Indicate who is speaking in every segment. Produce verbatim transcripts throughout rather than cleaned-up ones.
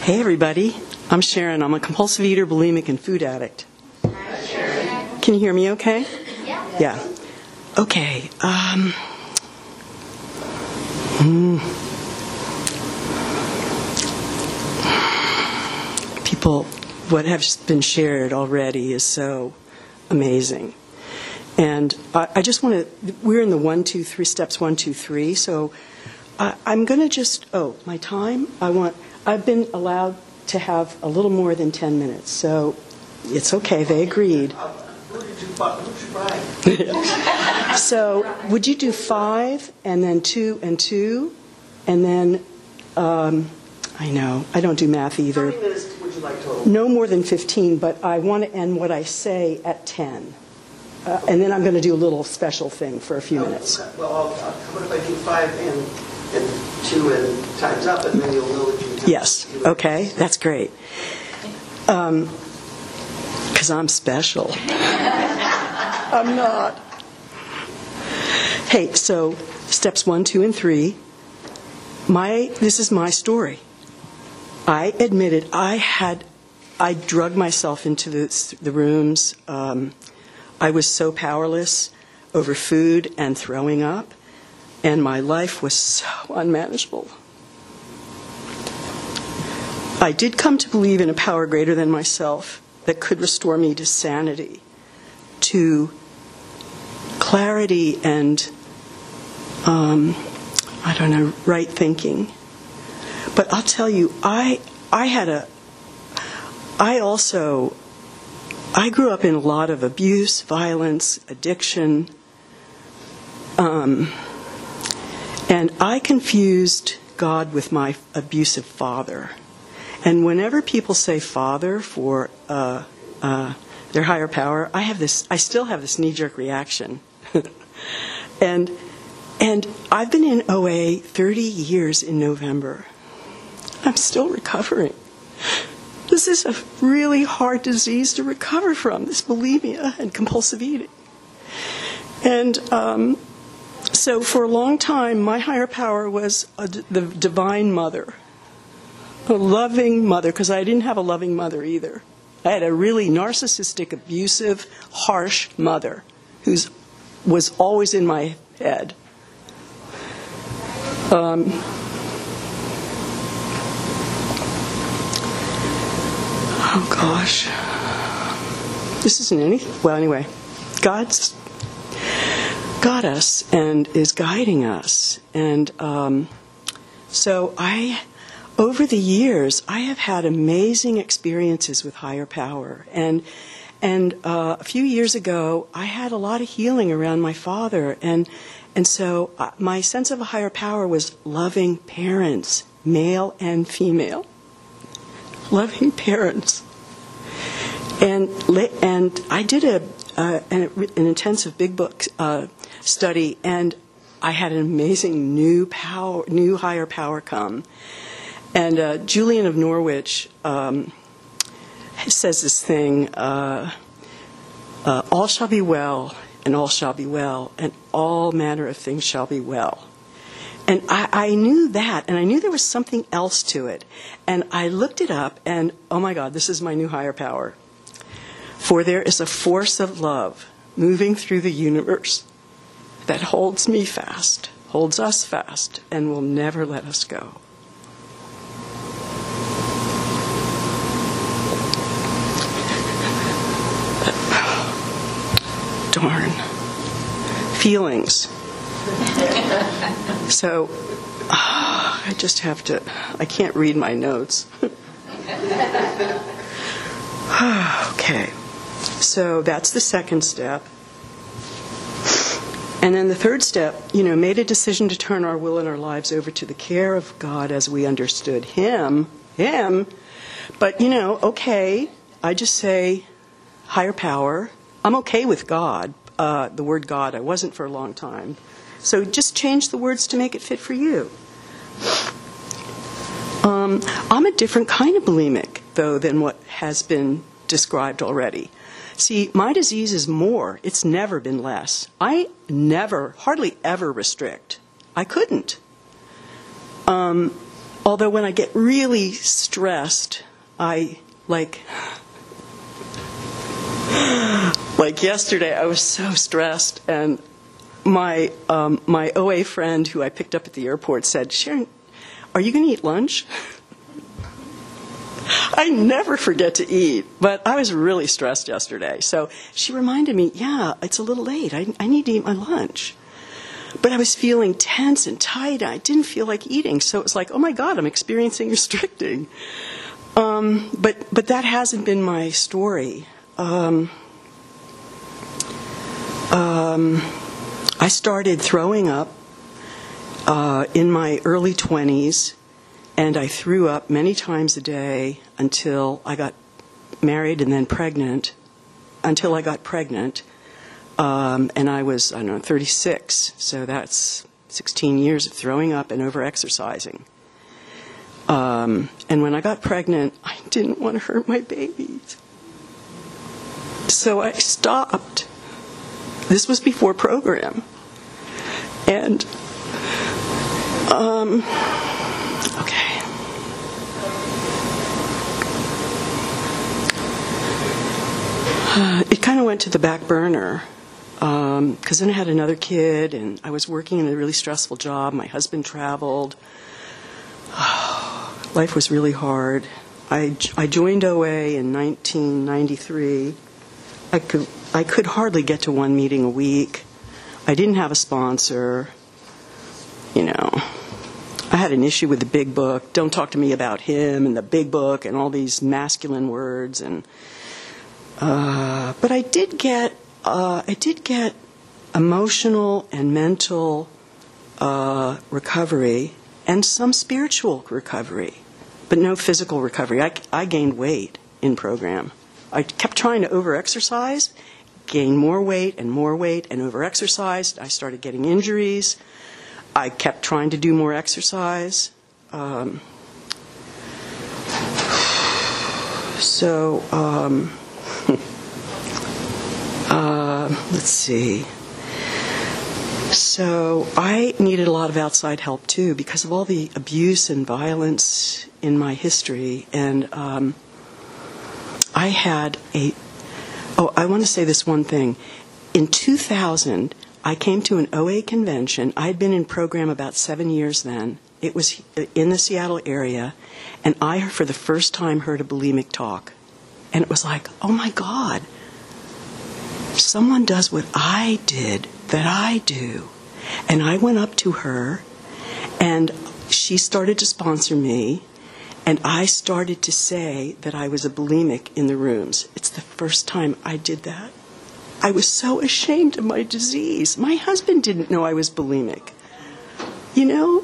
Speaker 1: Hey everybody, I'm Sharon. I'm a compulsive eater, bulimic, and food addict.
Speaker 2: Hi, Sharon.
Speaker 1: Can you hear me okay?
Speaker 2: Yeah.
Speaker 1: Yeah. Okay. Um, hmm. People, what has been shared already is so amazing. And I, I just want to, we're in the one, two, three, steps one, two, three, so I, I'm going to just, oh, my time, I want, I've been allowed to have a little more than ten minutes, so it's okay, they agreed. So would you do five, and then two and two, and then, um, I know, I don't do math either.
Speaker 3: How many minutes would you like total?
Speaker 1: No more than fifteen, but I want to end what I say at ten. Uh, and then I'm going to do a little special thing for a few minutes.
Speaker 3: Well, I'll, I'll, how about if I do five and, and two and time's up, and then you'll know that you have
Speaker 1: Yes,
Speaker 3: to do it.
Speaker 1: okay, that's great. Um, 'cause I'm special. I'm not. Hey, so steps one, two, and three. My, this is my story. I admitted I had, I drugged myself into the, the rooms. Um, I was so powerless over food and throwing up, and my life was so unmanageable. I did come to believe in a power greater than myself that could restore me to sanity, to clarity and, um, I don't know, right thinking. But I'll tell you, I I had a, I also, I grew up in a lot of abuse, violence, addiction, um, and I confused God with my abusive father. And whenever people say father for uh, uh, their higher power, I have this, I still have this knee-jerk reaction. and and I've been in O A thirty years in November. I'm still recovering. This is a really hard disease to recover from, this bulimia and compulsive eating. And um, so for a long time, my higher power was a, the divine mother, a loving mother, because I didn't have a loving mother either. I had a really narcissistic, abusive, harsh mother who was always in my head. Um, Oh, gosh. This isn't anything. Well, anyway, God's got us and is guiding us. And um, so I, over the years, I have had amazing experiences with higher power. And and uh, a few years ago, I had a lot of healing around my father. And, and so uh, my sense of a higher power was loving parents, male and female. Loving parents. And and I did a uh, an, an intensive big book uh, study, and I had an amazing new power, new higher power come. And uh, Julian of Norwich um, says this thing: uh, uh, "All shall be well, and all shall be well, and all manner of things shall be well." And I, I knew that, and I knew there was something else to it. And I looked it up, and oh my God, this is my new higher power. For there is a force of love moving through the universe that holds me fast, holds us fast, and will never let us go. Darn. Feelings. So, uh, I just have to, I can't read my notes. Okay, so that's the second step. And then the third step, you know, made a decision to turn our will and our lives over to the care of God as we understood Him, Him. But, you know, okay, I just say higher power. I'm okay with God, uh, the word God. I wasn't for a long time. So just change the words to make it fit for you. Um, I'm a different kind of bulimic, though, than what has been described already. See, my disease is more. It's never been less. I never, hardly ever restrict. I couldn't. Um, although when I get really stressed, I, like, like yesterday, I was so stressed, and my um, my O A friend who I picked up at the airport said, "Sharon, are you going to eat lunch?" I never forget to eat, but I was really stressed yesterday. So she reminded me, yeah, it's a little late. I, I need to eat my lunch. But I was feeling tense and tight. I didn't feel like eating. So it was like, oh, my God, I'm experiencing restricting. Um, but, but that hasn't been my story. Um, um, I started throwing up uh, in my early twenties. And I threw up many times a day until I got married and then pregnant, until I got pregnant. Um, and I was, I don't know, thirty-six. So that's sixteen years of throwing up and over-exercising. Um, and when I got pregnant, I didn't want to hurt my babies. So I stopped. This was before program. And, um... okay. Uh, it kind of went to the back burner because um, then I had another kid and I was working in a really stressful job. My husband traveled. Oh, life was really hard. I, I joined O A in nineteen ninety-three. I could, I could hardly get to one meeting a week. I didn't have a sponsor. You know, I had an issue with the big book. Don't talk to me about him and the big book and all these masculine words. And uh, but I did get uh, I did get emotional and mental uh, recovery and some spiritual recovery, but no physical recovery. I, I gained weight in program. I kept trying to over-exercise, gained more weight and more weight and over-exercised. I started getting injuries. I kept trying to do more exercise. Um, so, um, uh, let's see. So I needed a lot of outside help, too, because of all the abuse and violence in my history. And um, I had a... Oh, I want to say this one thing. In two thousand... I came to an O A convention. I had been in program about seven years then. It was in the Seattle area, and I, for the first time, heard a bulimic talk. And it was like, oh my God, someone does what I did that I do. And I went up to her, and she started to sponsor me, and I started to say that I was a bulimic in the rooms. It's the first time I did that. I was so ashamed of my disease. My husband didn't know I was bulimic. You know?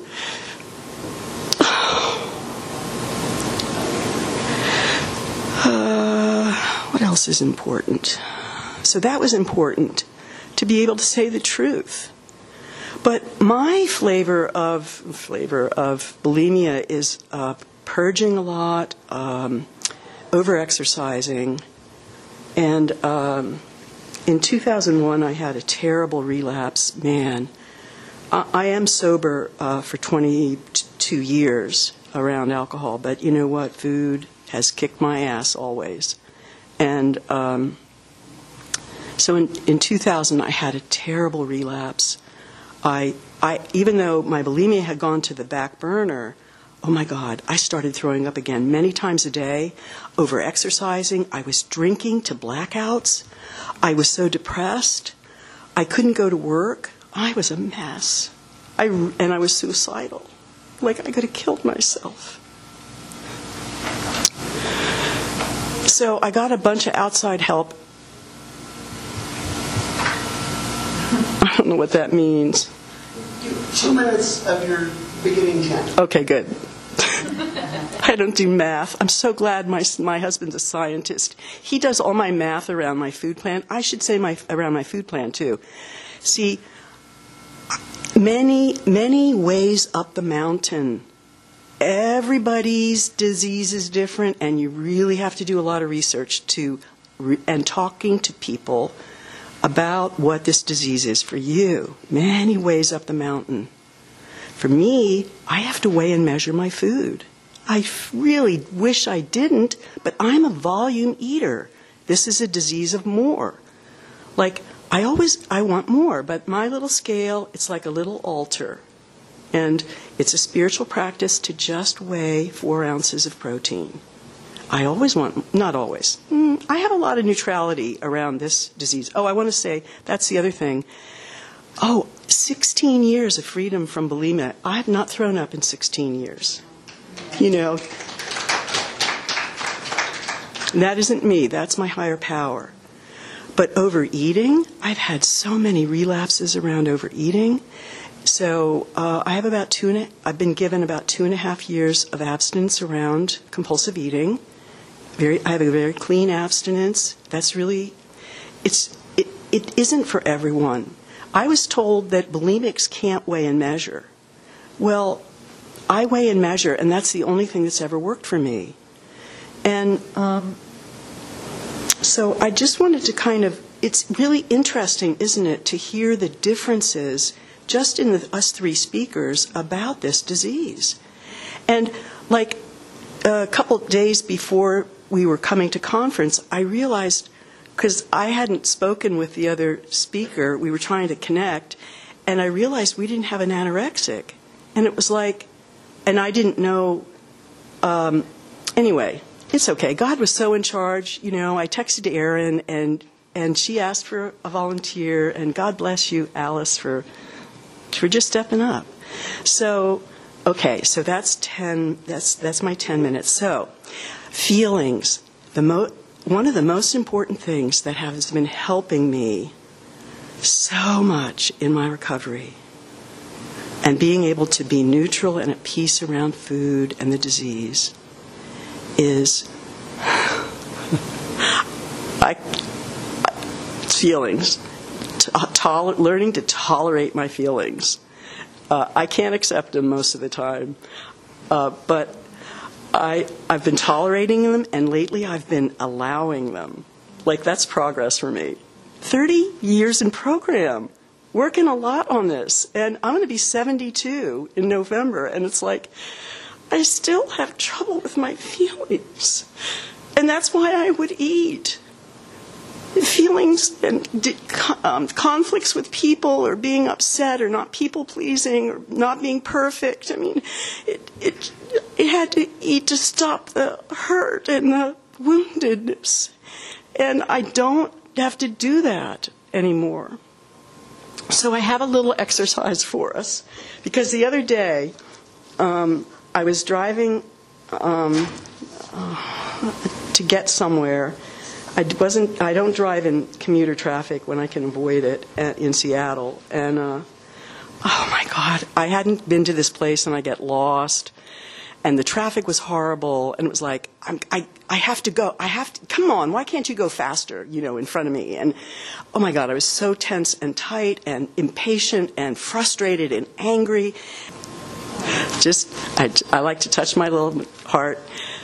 Speaker 1: Uh, what else is important? So that was important, to be able to say the truth. But my flavor of flavor of bulimia is uh, purging a lot, um, over-exercising, and... Um, In two thousand one, I had a terrible relapse. Man, I, I am sober uh, for twenty-two years around alcohol, but you know what? Food has kicked my ass always. And um, so in, in two thousand, I had a terrible relapse. I, I, even though my bulimia had gone to the back burner, oh my God, I started throwing up again many times a day, over-exercising. I was drinking to blackouts. I was so depressed. I couldn't go to work. I was a mess. I, and I was suicidal. Like I could have killed myself. So I got a bunch of outside help. I don't know what that means.
Speaker 3: Two minutes of your beginning ten.
Speaker 1: Okay, good. I don't do math. I'm so glad my my husband's a scientist. He does all my math around my food plan. I should say my around my food plan too. See, many many ways up the mountain. Everybody's disease is different, and you really have to do a lot of research to and talking to people about what this disease is for you. Many ways up the mountain. For me, I have to weigh and measure my food. I really wish I didn't, but I'm a volume eater. This is a disease of more. Like, I always, I want more, but my little scale, it's like a little altar. And it's a spiritual practice to just weigh four ounces of protein. I always want, not always. Mm, I have a lot of neutrality around this disease. Oh, I want to say, that's the other thing. Oh, sixteen years of freedom from bulimia. I have not thrown up in sixteen years. You know, that isn't me. That's my higher power. But overeating, I've had so many relapses around overeating. So uh, I have about two and a, I've been given about two and a half years of abstinence around compulsive eating. Very, I have a very clean abstinence. That's really, it's it, it isn't for everyone. I was told that bulimics can't weigh and measure. Well, I weigh and measure, and that's the only thing that's ever worked for me. And um, so I just wanted to kind of, it's really interesting, isn't it, to hear the differences just in the, us three speakers about this disease. And like a couple days before we were coming to conference, I realized, because I hadn't spoken with the other speaker, we were trying to connect, and I realized we didn't have an anorexic. And it was like, and I didn't know, um, anyway, it's okay. God was so in charge. You know, I texted Erin, and and she asked for a volunteer, and God bless you, Alice, for for just stepping up. So, okay, so that's ten. That's that's my ten minutes. So, feelings. The mo- one of the most important things that has been helping me so much in my recovery, and being able to be neutral and at peace around food and the disease, is I, it's feelings. To, learning to tolerate my feelings. Uh, I can't accept them most of the time, uh, but I, I've been tolerating them, and lately I've been allowing them. Like, that's progress for me. thirty years in program. Working a lot on this, and I'm going to be seventy-two in November, and it's like, I still have trouble with my feelings, and that's why I would eat. Feelings and um, conflicts with people, or being upset, or not people-pleasing, or not being perfect. I mean, it, it, it had to eat to stop the hurt and the woundedness, and I don't have to do that anymore. So I have a little exercise for us, because the other day um, I was driving um, uh, to get somewhere. I wasn't. I don't drive in commuter traffic when I can avoid it at, in Seattle. And uh, oh my God, I hadn't been to this place, and I get lost. And the traffic was horrible, and it was like, I'm, I, I have to go. I have to. Come on, why can't you go faster? You know, in front of me. And oh my God, I was so tense and tight and impatient and frustrated and angry. Just, I, I like to touch my little heart.